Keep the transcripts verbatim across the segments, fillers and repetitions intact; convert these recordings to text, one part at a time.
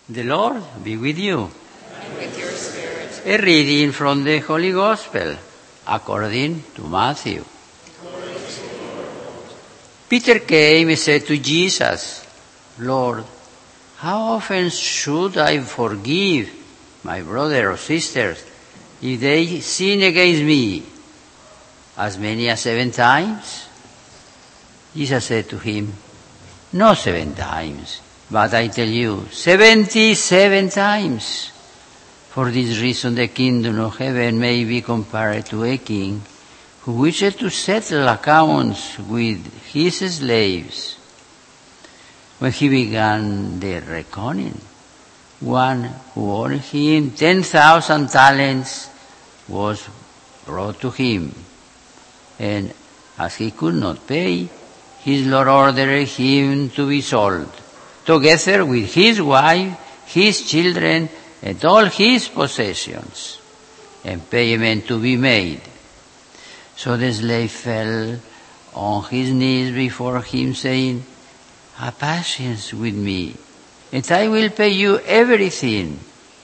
The Lord be with you. And with your spirit. A reading from the Holy Gospel according to Matthew. Peter came and said to Jesus, Lord, how often should I forgive my brother or sisters if they sin against me? As many as seven times? Jesus said to him, not seven times, but I tell you, seventy-seven times. For this reason the kingdom of heaven may be compared to a king who wished to settle accounts with his slaves. When he began the reckoning, one who owed him ten thousand talents was brought to him. And as he could not pay, his Lord ordered him to be sold, together with his wife, his children, and all his possessions, and payment to be made. So the slave fell on his knees before him, saying, have patience with me, and I will pay you everything.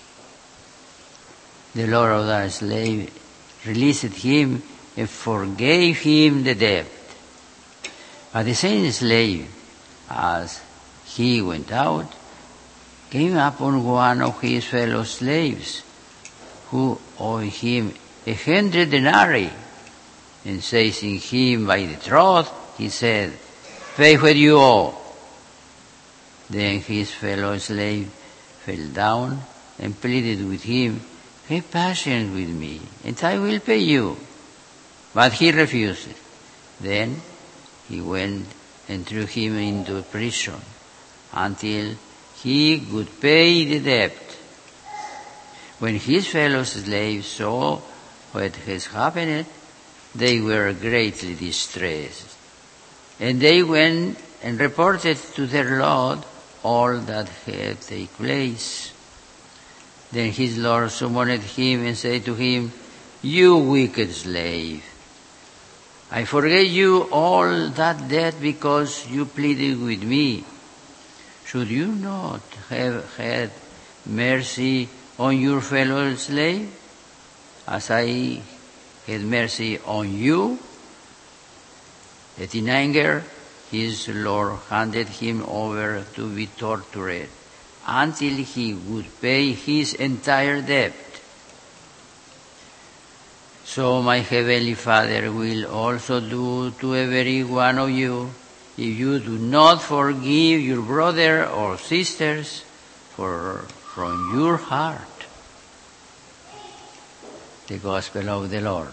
The Lord of that slave released him and forgave him the debt. But the same slave, as he went out, came upon one of his fellow slaves, who owed him a hundred denarii, and seizing him by the throat, he said, pay what you owe. Then his fellow slave fell down and pleaded with him, have patience with me, and I will pay you. But he refused. Then he went and threw him into prison until he could pay the debt. When his fellow slaves saw what had happened, they were greatly distressed. And they went and reported to their Lord all that had taken place. Then his Lord summoned him and said to him, you wicked slave, I forgave you all that debt because you pleaded with me. Should you not have had mercy on your fellow slave, as I had mercy on you? Yet in anger, his Lord handed him over to be tortured until he would pay his entire debt. So my heavenly Father will also do to every one of you if you do not forgive your brother or sisters for, from your heart. The Gospel of the Lord.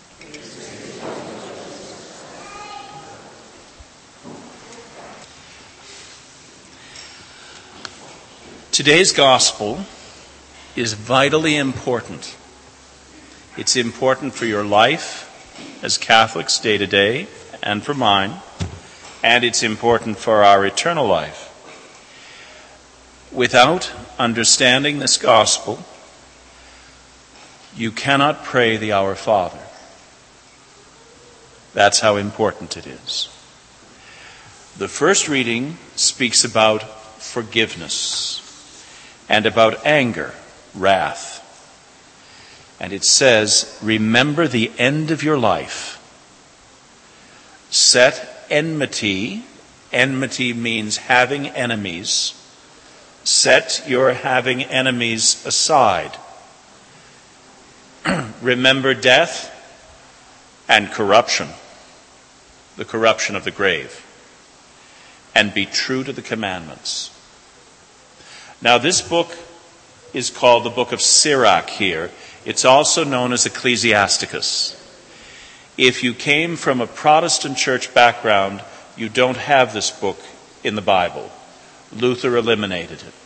Today's Gospel is vitally important. It's important for your life as Catholics day to day and for mine, and it's important for our eternal life. Without understanding this Gospel, you cannot pray the Our Father. That's how important it is. The first reading speaks about forgiveness and about anger, wrath. And it says, remember the end of your life. Set enmity, enmity means having enemies. Set your having enemies aside. Remember death and corruption, the corruption of the grave, and be true to the commandments. Now this book is called the Book of Sirach here. It's also known as Ecclesiasticus. If you came from a Protestant church background, you don't have this book in the Bible. Luther eliminated it.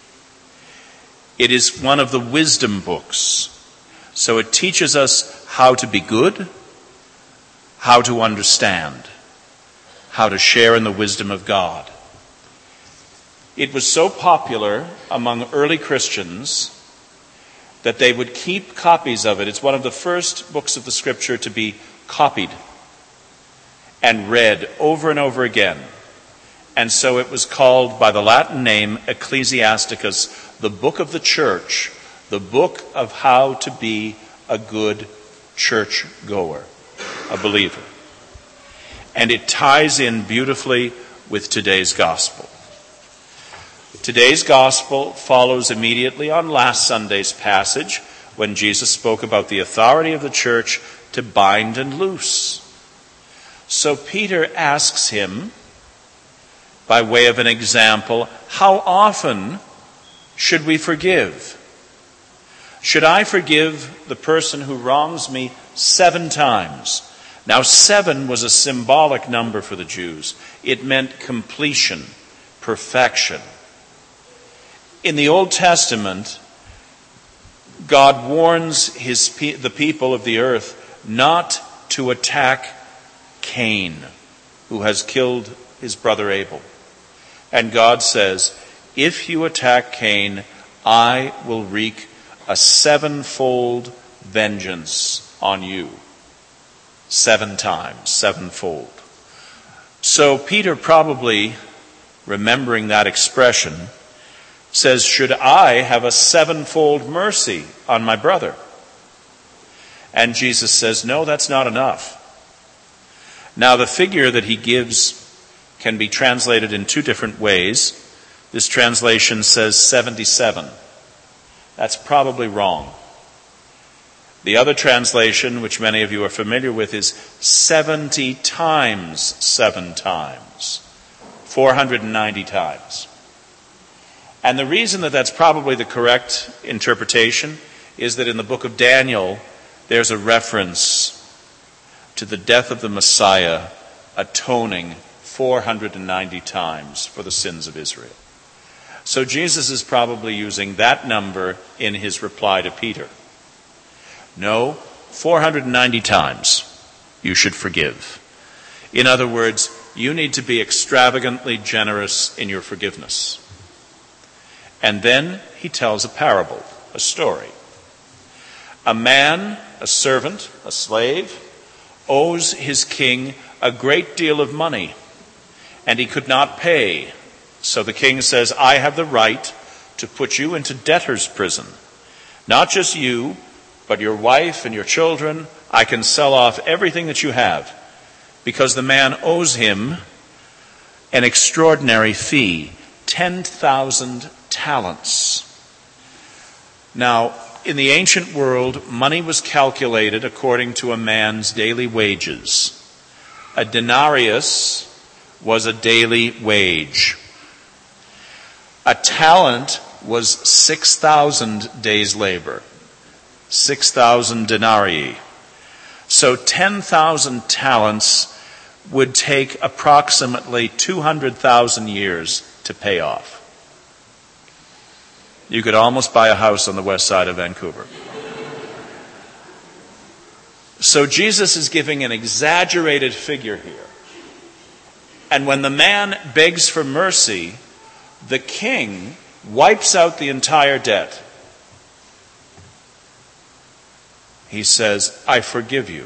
It is one of the wisdom books. So it teaches us how to be good, how to understand, how to share in the wisdom of God. It was so popular among early Christians that they would keep copies of it. It's one of the first books of the Scripture to be copied and read over and over again. And so it was called by the Latin name Ecclesiasticus, the book of the church, the book of how to be a good church goer, a believer. And it ties in beautifully with today's gospel. Today's gospel follows immediately on last Sunday's passage when Jesus spoke about the authority of the church to bind and loose. So Peter asks him, by way of an example, how often should we forgive? Should I forgive the person who wrongs me seven times? Now, seven was a symbolic number for the Jews. It meant completion, perfection. In the Old Testament, God warns his pe- the people of the earth not to attack Cain, who has killed his brother Abel. And God says, if you attack Cain, I will wreak a sevenfold vengeance on you. Seven times, sevenfold. So Peter, probably remembering that expression, says, should I have a sevenfold mercy on my brother? And Jesus says, no, that's not enough. Now, the figure that he gives can be translated in two different ways. This translation says seventy-seven. That's probably wrong. The other translation, which many of you are familiar with, is seventy times seven times. four hundred ninety times. And the reason that that's probably the correct interpretation is that in the book of Daniel, there's a reference to the death of the Messiah atoning four hundred ninety times for the sins of Israel. So Jesus is probably using that number in his reply to Peter. No, four hundred ninety times you should forgive. In other words, you need to be extravagantly generous in your forgiveness. And then he tells a parable, a story. A man, a servant, a slave, owes his king a great deal of money, and he could not pay. So the king says, I have the right to put you into debtor's prison. Not just you, but your wife and your children. I can sell off everything that you have, because the man owes him an extraordinary fee, ten thousand talents. Now, in the ancient world, money was calculated according to a man's daily wages. A denarius was a daily wage. A talent was six thousand days' labor. six thousand denarii. So ten thousand talents would take approximately two hundred thousand years to pay off. You could almost buy a house on the west side of Vancouver. So Jesus is giving an exaggerated figure here. And when the man begs for mercy, the king wipes out the entire debt. He says, I forgive you.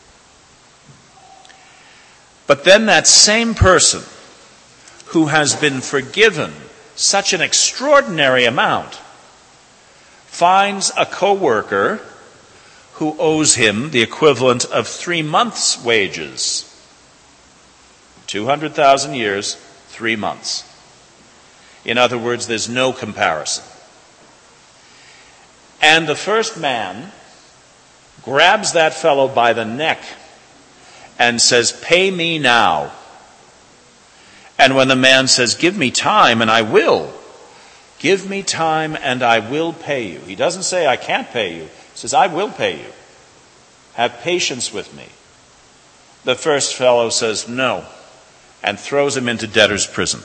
But then that same person who has been forgiven such an extraordinary amount finds a co-worker who owes him the equivalent of three months' wages. two hundred thousand years, three months. In other words, there's no comparison. And the first man grabs that fellow by the neck and says, pay me now. And when the man says, give me time and I will, give me time and I will pay you. He doesn't say, I can't pay you. He says, I will pay you. Have patience with me. The first fellow says, no, and throws him into debtor's prison.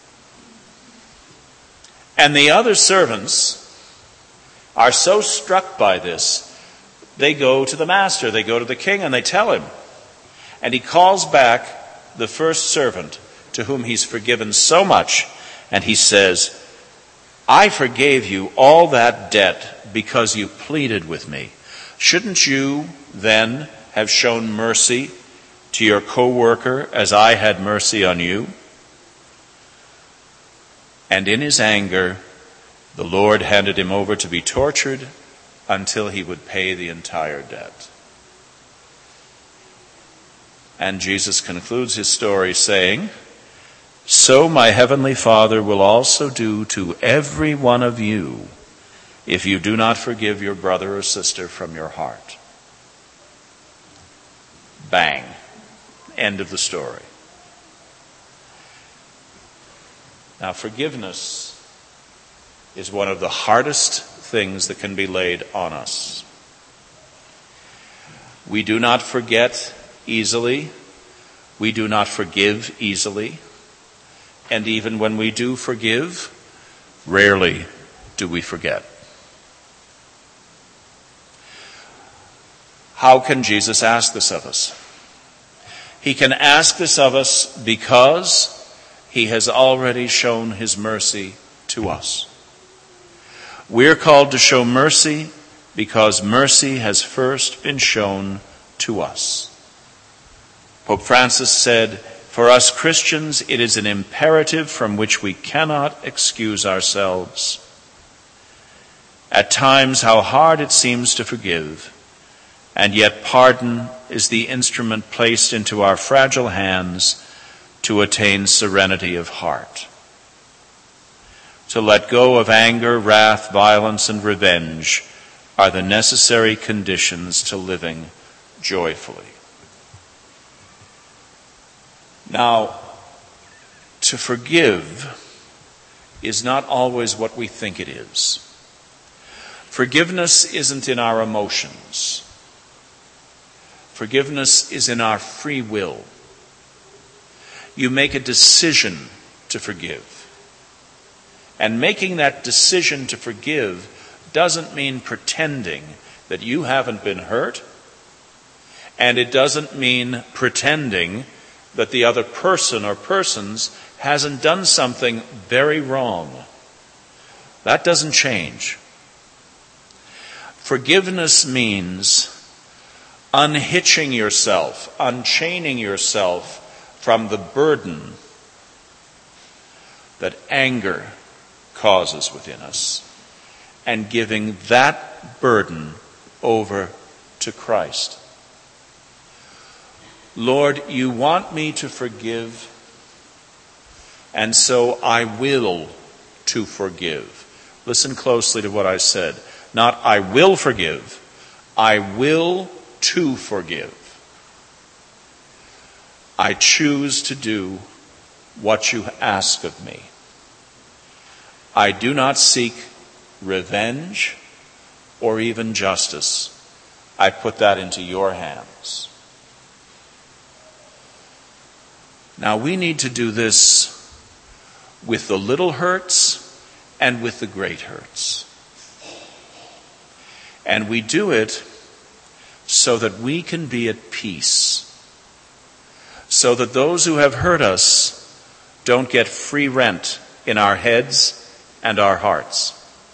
And the other servants are so struck by this, they go to the master, they go to the king, and they tell him. And he calls back the first servant to whom he's forgiven so much, and he says, I forgave you all that debt because you pleaded with me. Shouldn't you then have shown mercy to your co-worker as I had mercy on you? And in his anger, The Lord handed him over to be tortured until he would pay the entire debt. And Jesus concludes his story saying, "So my heavenly Father will also do to every one of you if you do not forgive your brother or sister from your heart." Bang. End of the story. Now, forgiveness is one of the hardest things that can be laid on us. We do not forget easily. We do not forgive easily. And even when we do forgive, rarely do we forget. How can Jesus ask this of us? He can ask this of us because he has already shown his mercy to us. We're called to show mercy because mercy has first been shown to us. Pope Francis said, "For us Christians, it is an imperative from which we cannot excuse ourselves. At times, how hard it seems to forgive, and yet pardon is the instrument placed into our fragile hands to attain serenity of heart. To let go of anger, wrath, violence, and revenge are the necessary conditions to living joyfully." Now, to forgive is not always what we think it is. Forgiveness isn't in our emotions. Forgiveness is in our free will. You make a decision to forgive. And making that decision to forgive doesn't mean pretending that you haven't been hurt. And it doesn't mean pretending that the other person or persons hasn't done something very wrong. That doesn't change. Forgiveness means unhitching yourself, unchaining yourself from the burden that anger causes within us, and giving that burden over to Christ. Lord, you want me to forgive, and so I will to forgive. Listen closely to what I said. Not I will forgive, I will to forgive. I choose to do what you ask of me. I do not seek revenge or even justice. I put that into your hands. Now we need to do this with the little hurts and with the great hurts. And we do it so that we can be at peace. So that those who have hurt us don't get free rent in our heads and our hearts.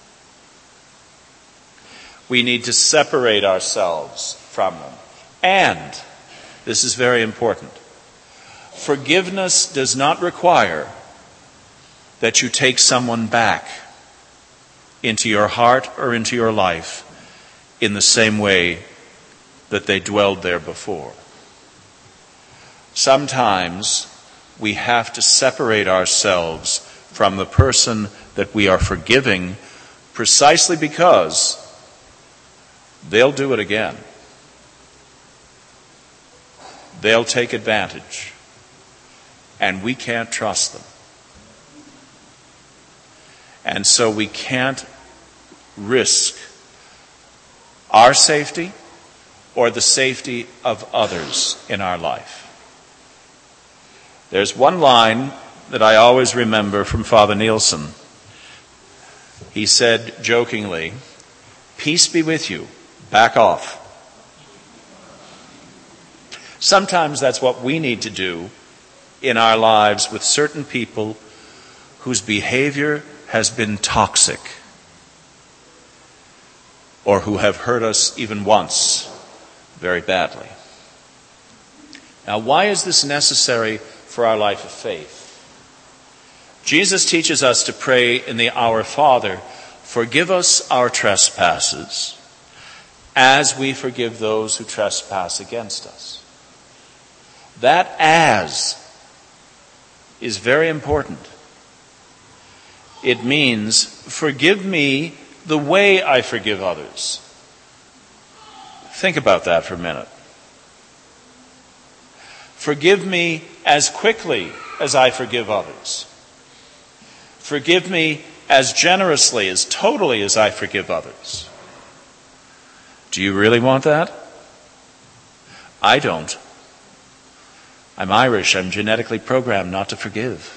We need to separate ourselves from them. And, this is very important, forgiveness does not require that you take someone back into your heart or into your life in the same way that they dwelled there before. Sometimes we have to separate ourselves from the person that we are forgiving precisely because they'll do it again. They'll take advantage, and we can't trust them. And so we can't risk our safety or the safety of others in our life. There's one line that I always remember from Father Nielsen. He said jokingly, "Peace be with you, back off." Sometimes that's what we need to do in our lives with certain people whose behavior has been toxic or who have hurt us even once very badly. Now, why is this necessary for our life of faith? Jesus teaches us to pray in the Our Father, forgive us our trespasses as we forgive those who trespass against us. That as is very important. It means, forgive me the way I forgive others. Think about that for a minute. Forgive me as quickly as I forgive others. Forgive me as generously, as totally as I forgive others. Do you really want that? I don't. I'm Irish. I'm genetically programmed not to forgive.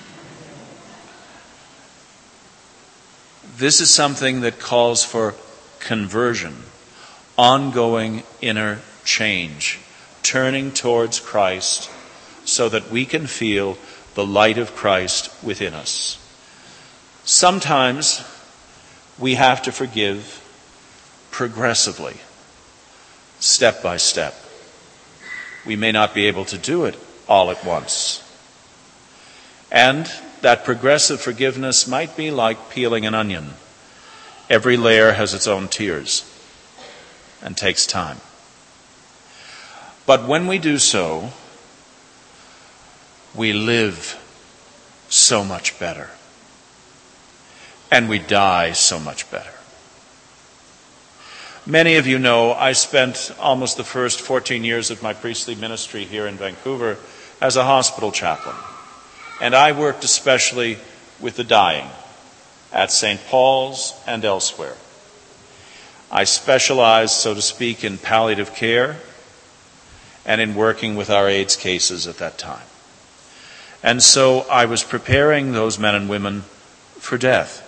This is something that calls for conversion, ongoing inner change, turning towards Christ so that we can feel the light of Christ within us. Sometimes we have to forgive progressively, step by step. We may not be able to do it all at once. And that progressive forgiveness might be like peeling an onion. Every layer has its own tears and takes time. But when we do so, we live so much better. And we die so much better. Many of you know I spent almost the first fourteen years of my priestly ministry here in Vancouver as a hospital chaplain. And I worked especially with the dying at Saint Paul's and elsewhere. I specialized, so to speak, in palliative care and in working with our AIDS cases at that time. And so I was preparing those men and women for death.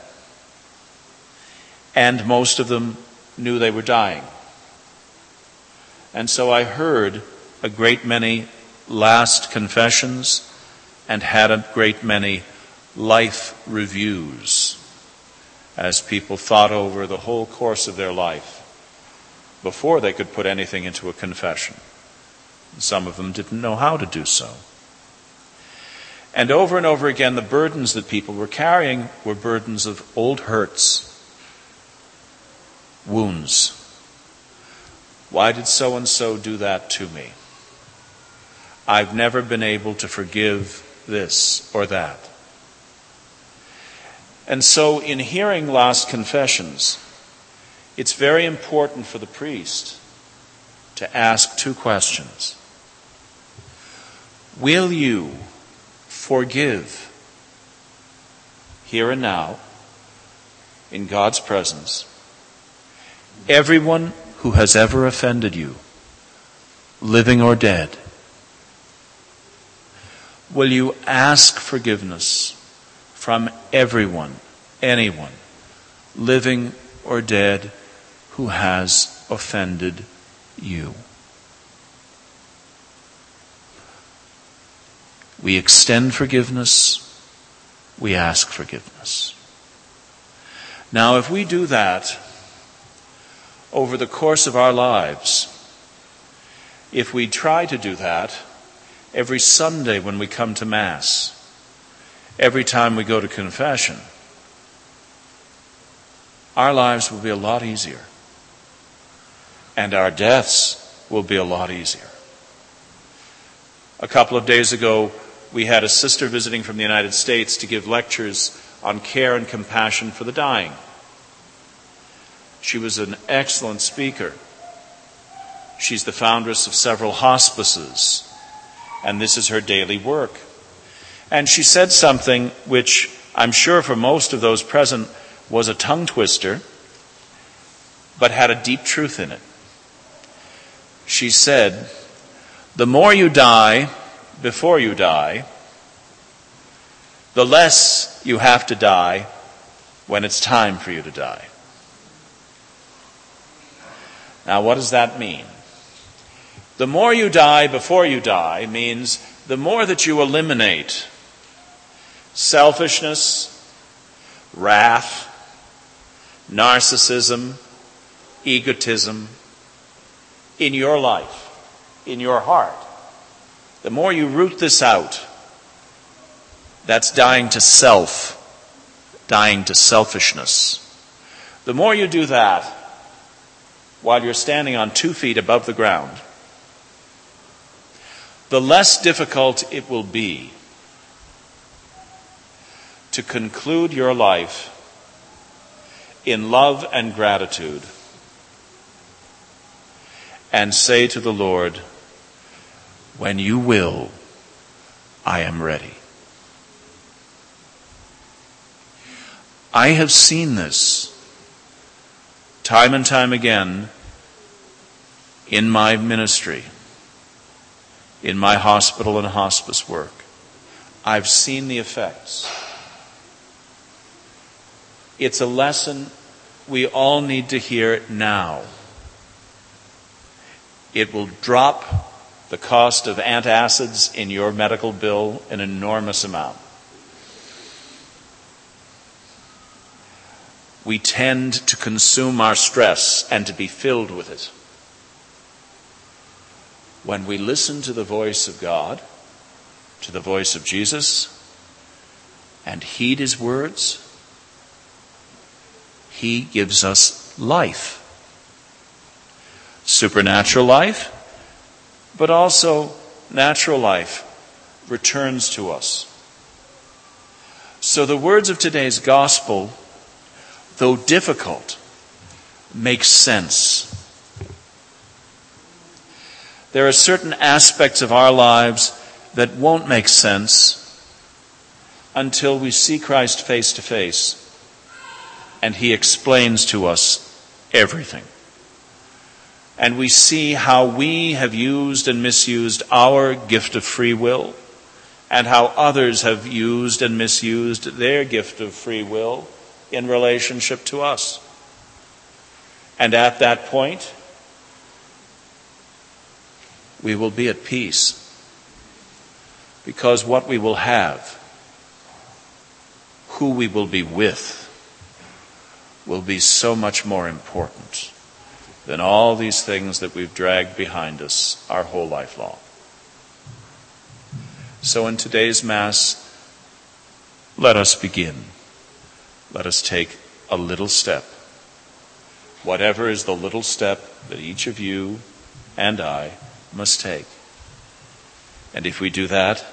And most of them knew they were dying. And so I heard a great many last confessions and had a great many life reviews as people thought over the whole course of their life before they could put anything into a confession. Some of them didn't know how to do so. And over and over again, the burdens that people were carrying were burdens of old hurts, wounds. Why did so-and-so do that to me? I've never been able to forgive this or that. And so in hearing last confessions, it's very important for the priest to ask two questions. Will you forgive here and now, in God's presence, everyone who has ever offended you, living or dead? Will you ask forgiveness from everyone, anyone, living or dead, who has offended you? We extend forgiveness, we ask forgiveness. Now, if we do that over the course of our lives, if we try to do that every Sunday when we come to Mass, every time we go to confession, our lives will be a lot easier. And our deaths will be a lot easier. A couple of days ago, we had a sister visiting from the United States to give lectures on care and compassion for the dying. She was an excellent speaker. She's the foundress of several hospices, and this is her daily work. And she said something which I'm sure for most of those present was a tongue twister, but had a deep truth in it. She said, the more you die before you die, the less you have to die when it's time for you to die. Now, what does that mean? The more you die before you die means the more that you eliminate selfishness, wrath, narcissism, egotism in your life, in your heart. The more you root this out, that's dying to self, dying to selfishness. The more you do that while you're standing on two feet above the ground, the less difficult it will be to conclude your life in love and gratitude and say to the Lord, when you will, I am ready. I have seen this time and time again in my ministry, in my hospital and hospice work. I've seen the effects. It's a lesson we all need to hear now. It will drop the cost of antacids in your medical bill an enormous amount. We tend to consume our stress and to be filled with it. When we listen to the voice of God, to the voice of Jesus, and heed his words, he gives us life. Supernatural life, but also natural life returns to us. So the words of today's gospel, though difficult, make sense. There are certain aspects of our lives that won't make sense until we see Christ face to face and he explains to us everything. And we see how we have used and misused our gift of free will, and how others have used and misused their gift of free will in relationship to us. And at that point, we will be at peace, because what we will have, who we will be with, will be so much more important than all these things that we've dragged behind us our whole life long. So in today's Mass, let us begin. Let us take a little step. Whatever is the little step that each of you and I must take. And if we do that,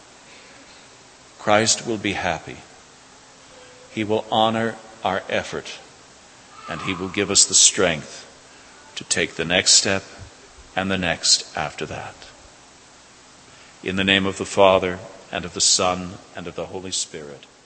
Christ will be happy. He will honor our effort, and he will give us the strength to take the next step and the next after that. In the name of the Father, and of the Son, and of the Holy Spirit.